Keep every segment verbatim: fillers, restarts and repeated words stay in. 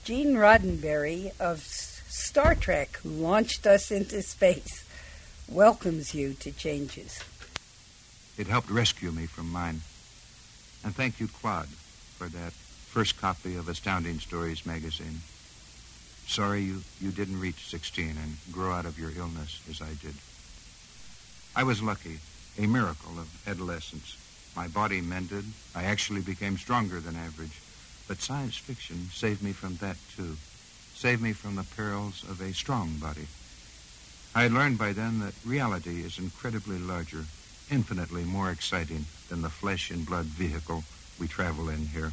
Gene Roddenberry of S- Star Trek, who launched us into space, welcomes you to Changes. It helped rescue me from mine. And thank you, Claude, for that first copy of Astounding Stories magazine. Sorry you, you didn't reach sixteen and grow out of your illness as I did. I was lucky, a miracle of adolescence. My body mended. I actually became stronger than average. But science fiction saved me from that, too. Saved me from the perils of a strong body. I had learned by then that reality is incredibly larger, infinitely more exciting than the flesh and blood vehicle we travel in here.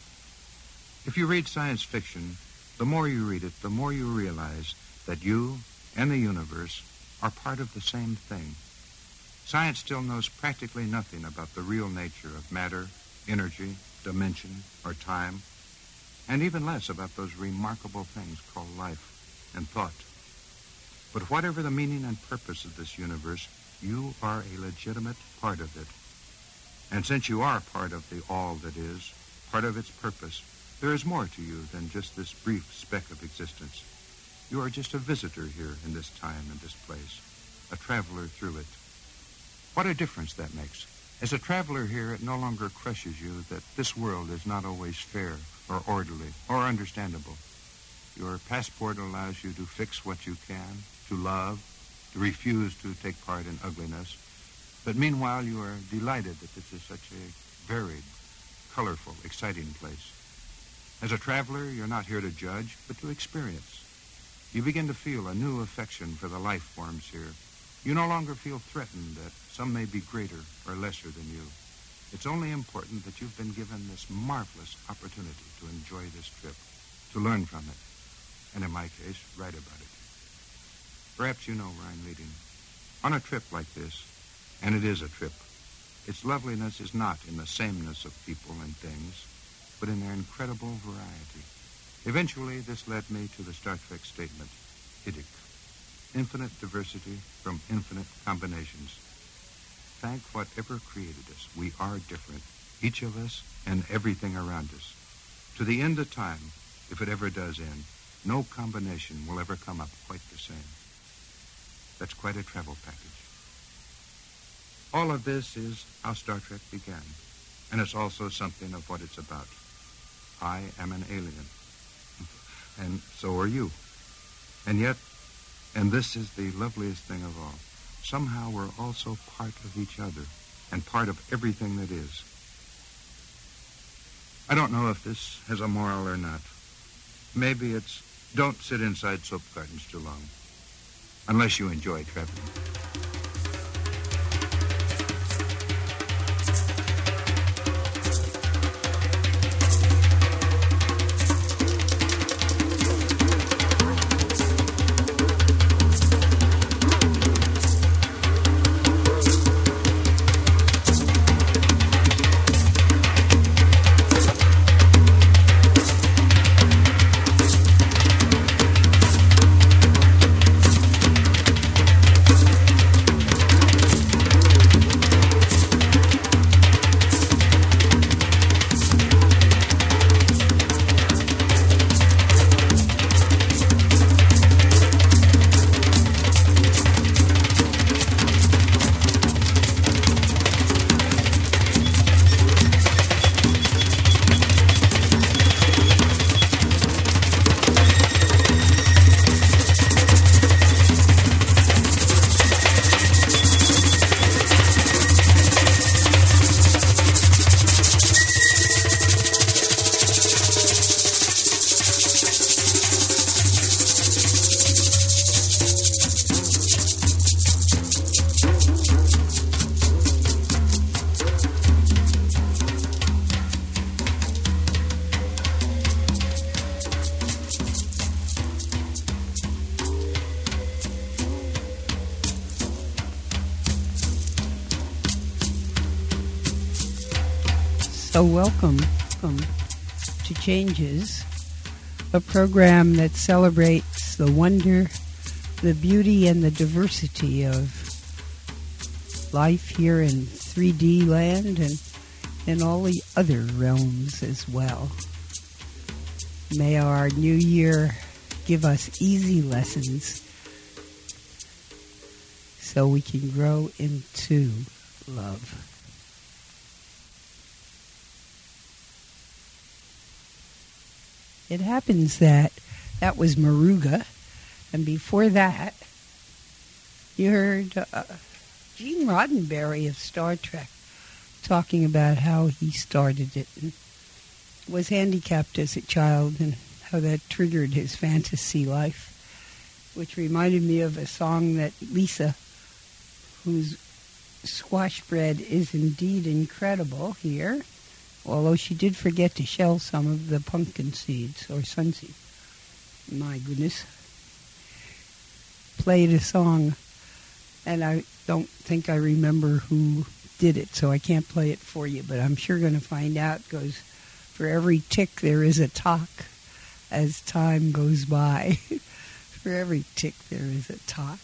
If you read science fiction, the more you read it, the more you realize that you and the universe are part of the same thing. Science still knows practically nothing about the real nature of matter, energy, dimension, or time, and even less about those remarkable things called life and thought. But whatever the meaning and purpose of this universe, you are a legitimate part of it. And since you are part of the all that is, part of its purpose, there is more to you than just this brief speck of existence. You are just a visitor here in this time and this place, a traveler through it. What a difference that makes. As a traveler here, it no longer crushes you that this world is not always fair or orderly or understandable. Your passport allows you to fix what you can, to love, to refuse to take part in ugliness. But meanwhile, you are delighted that this is such a varied, colorful, exciting place. As a traveler, you're not here to judge, but to experience. You begin to feel a new affection for the life forms here. You no longer feel threatened that some may be greater or lesser than you. It's only important that you've been given this marvelous opportunity to enjoy this trip, to learn from it, and in my case, write about it. Perhaps you know where I'm leading. On a trip like this, and it is a trip, its loveliness is not in the sameness of people and things, but in their incredible variety. Eventually, this led me to the Star Trek statement, I D I C, infinite diversity from infinite combinations. Thank whatever created us. We are different, each of us and everything around us. To the end of time, if it ever does end, no combination will ever come up quite the same. That's quite a travel package. All of this is how Star Trek began, and it's also something of what it's about. I am an alien, and so are you. And yet, and this is the loveliest thing of all, somehow we're also part of each other and part of everything that is. I don't know if this has a moral or not. Maybe it's don't sit inside soap gardens too long, unless you enjoy traveling. So welcome, welcome to Changes, a program that celebrates the wonder, the beauty, and the diversity of life here in three D land and in all the other realms as well. May our new year give us easy lessons so we can grow into love. It happens that that was Moruga, and before that, you heard uh, Gene Roddenberry of Star Trek talking about how he started it and was handicapped as a child and how that triggered his fantasy life, which reminded me of a song that Lisa, whose squash bread is indeed incredible here, although she did forget to shell some of the pumpkin seeds or sunseed. My goodness. Played a song, and I don't think I remember who did it, so I can't play it for you, but I'm sure going to find out. It goes, for every tick there is a tock as time goes by. For every tick there is a tock.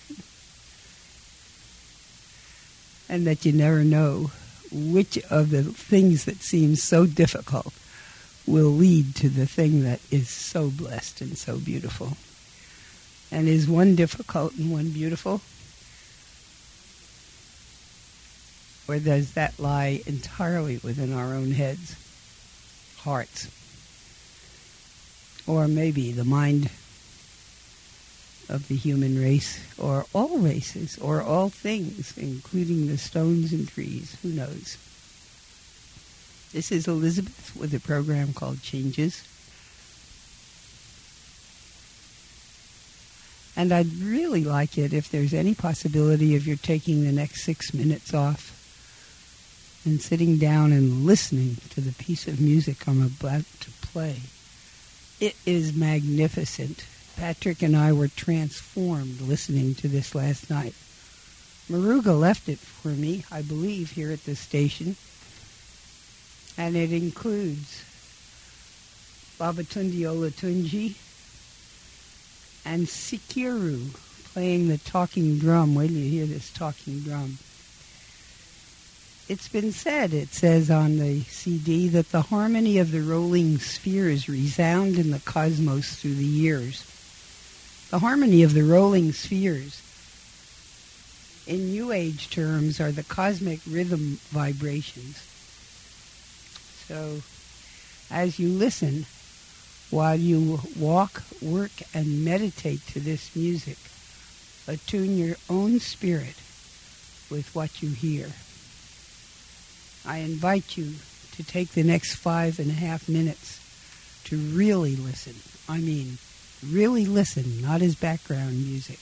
And that you never know which of the things that seem so difficult will lead to the thing that is so blessed and so beautiful. And is one difficult and one beautiful? Or does that lie entirely within our own heads, hearts? Or maybe the mind of the human race, or all races, or all things, including the stones and trees. Who knows? This is Elizabeth with a program called Changes. And I'd really like it if there's any possibility of you're taking the next six minutes off and sitting down and listening to the piece of music I'm about to play. It is magnificent. Patrick and I were transformed listening to this last night. Moruga left it for me, I believe, here at the station. And it includes Babatunde Olatunji and Sikiru playing the talking drum. Wait till you hear this talking drum. It's been said, it says on the C D, that the harmony of the rolling spheres resound in the cosmos through the years. The harmony of the rolling spheres, in New Age terms, are the cosmic rhythm vibrations. So, as you listen, while you walk, work, and meditate to this music, attune your own spirit with what you hear. I invite you to take the next five and a half minutes to really listen. I mean, really listen, not as background music,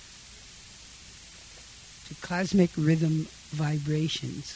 to cosmic rhythm vibrations.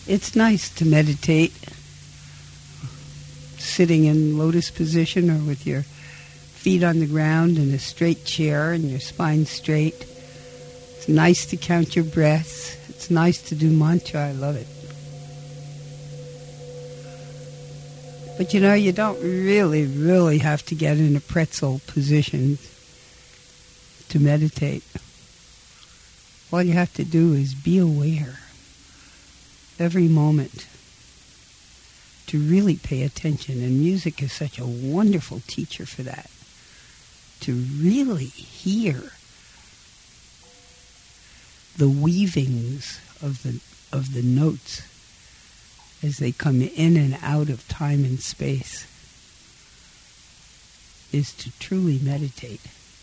It's nice to meditate sitting in lotus position or with your feet on the ground in a straight chair and your spine straight. It's nice to count your breaths. It's nice to do mantra. I love it. But you know, you don't really, really have to get in a pretzel position to meditate. All you have to do is be aware every moment, to really pay attention. And music is such a wonderful teacher for that. To really hear the weavings of the of the notes as they come in and out of time and space is to truly meditate.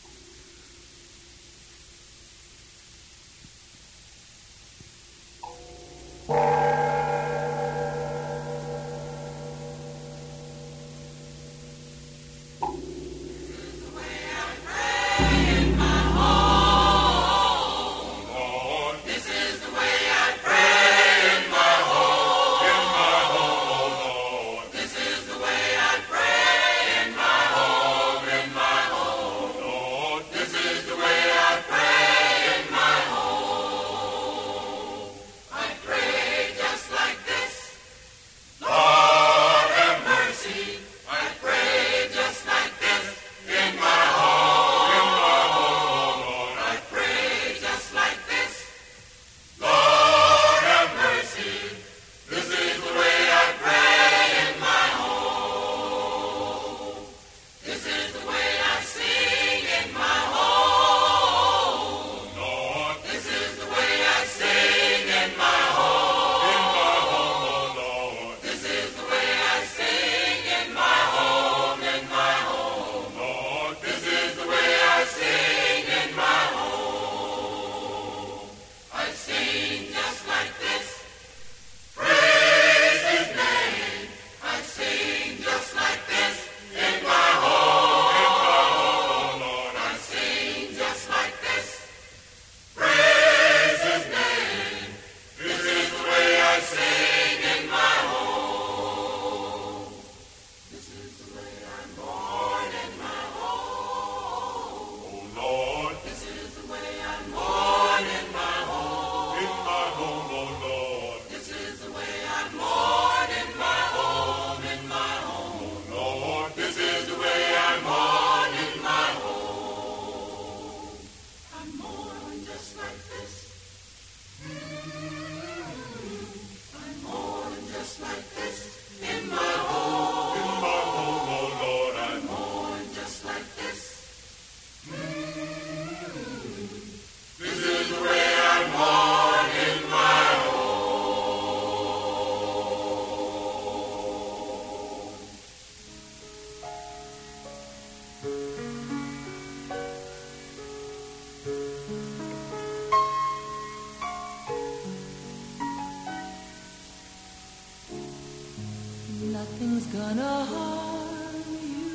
Nothing's gonna harm you,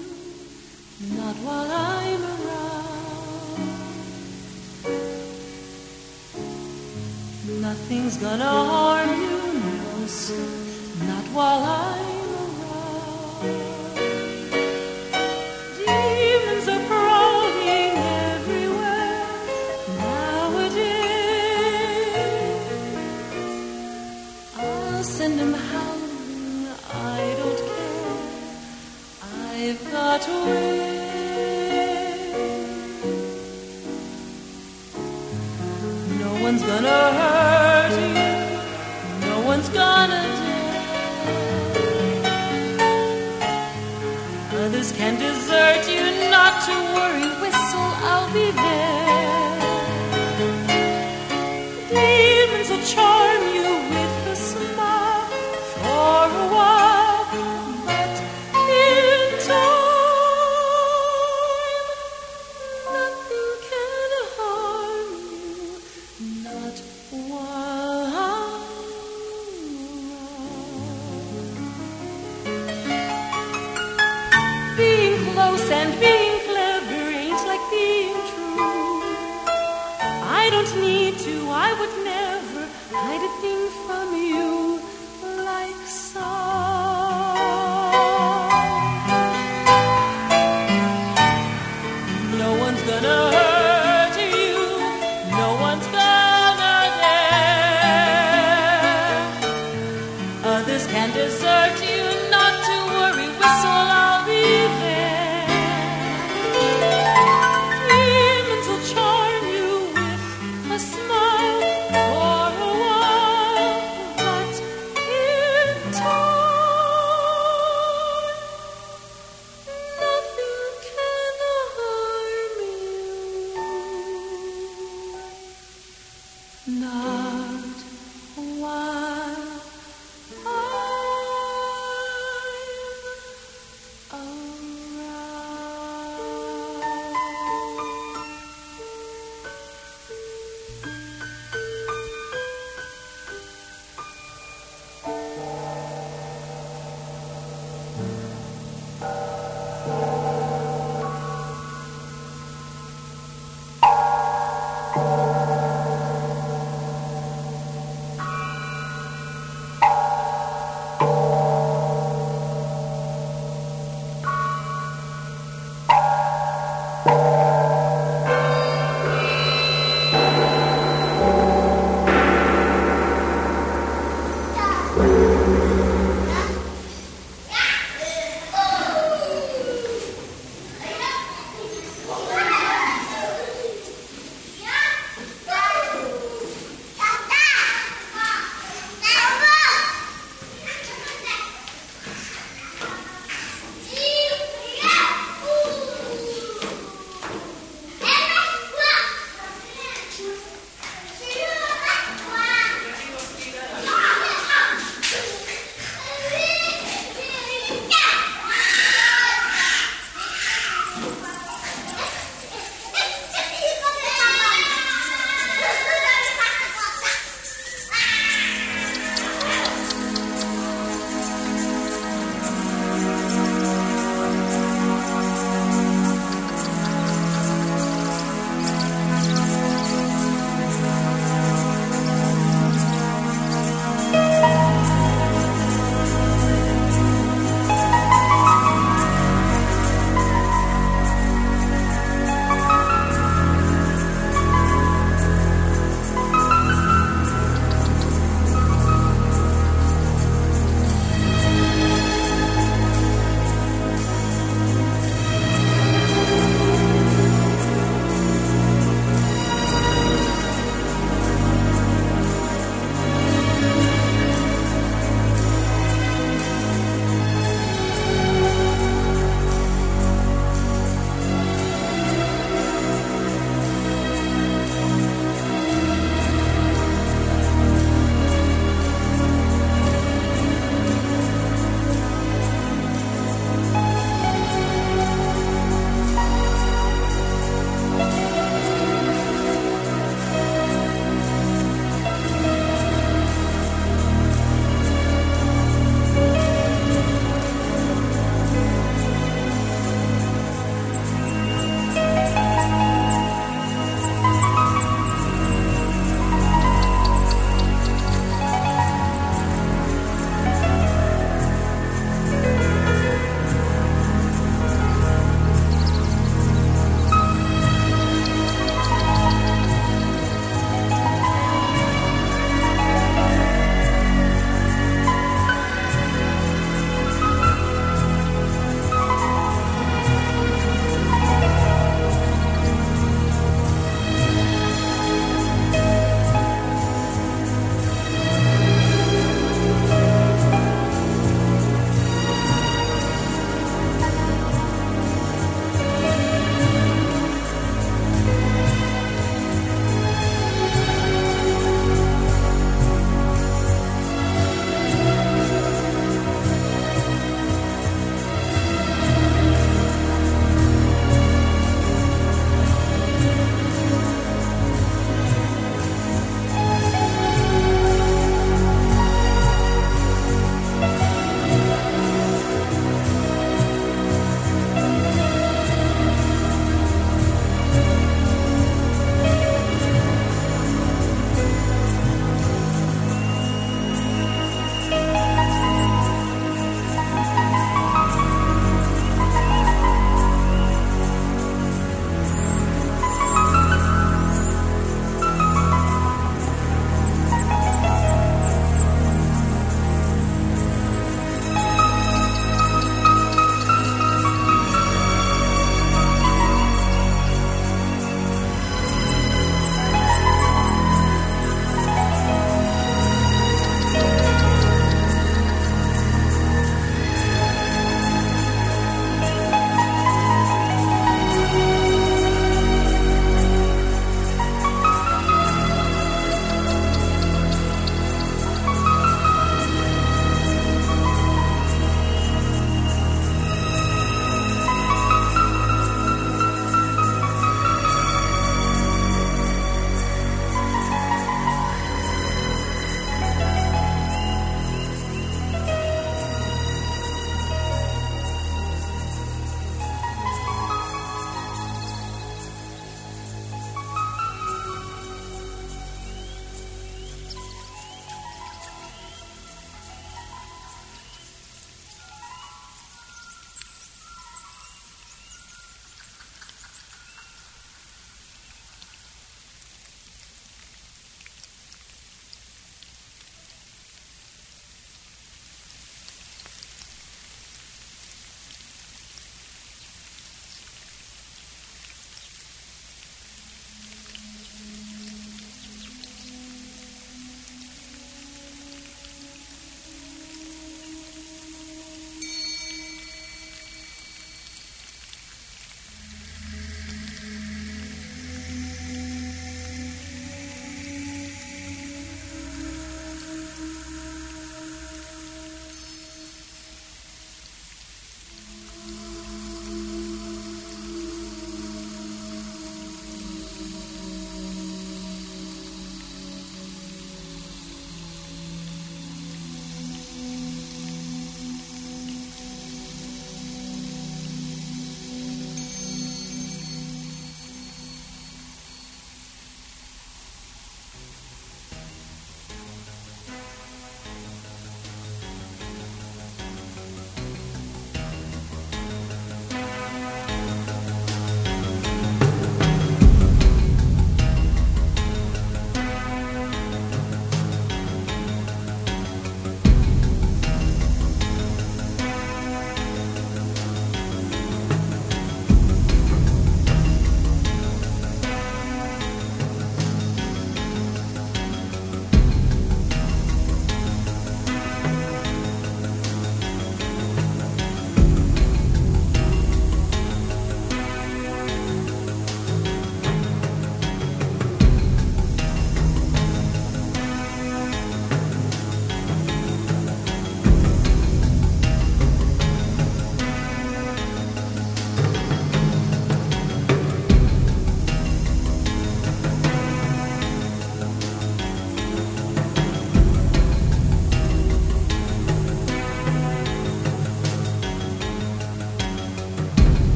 not while I'm around. Nothing's gonna harm you, no sir, not while I'm around. Demons are prowling everywhere nowadays. I'll send them howling, I don't care, I've got to wait. No one's gonna hurt you, no one's gonna dare. Others can desert you, not to worry, whistle, I'll be there. Demons will charm you with a smile for a while, but in time, nothing can harm you, not while I'm around. Being close and being clever ain't like being true. I don't need to, I would never hide a thing from you. Others can desert you, not to worry, whistle, I'll be there. Demons will charm you with a smile for a while, but in time, nothing can harm you. Not while I'm around.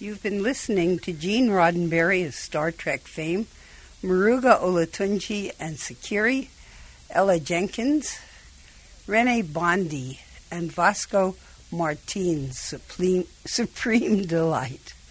You've been listening to Gene Roddenberry of Star Trek fame, Muruga Olatunji and Sakiri, Ella Jenkins, Rene Bondi, and Vasco Martin's Supreme, Supreme Delight.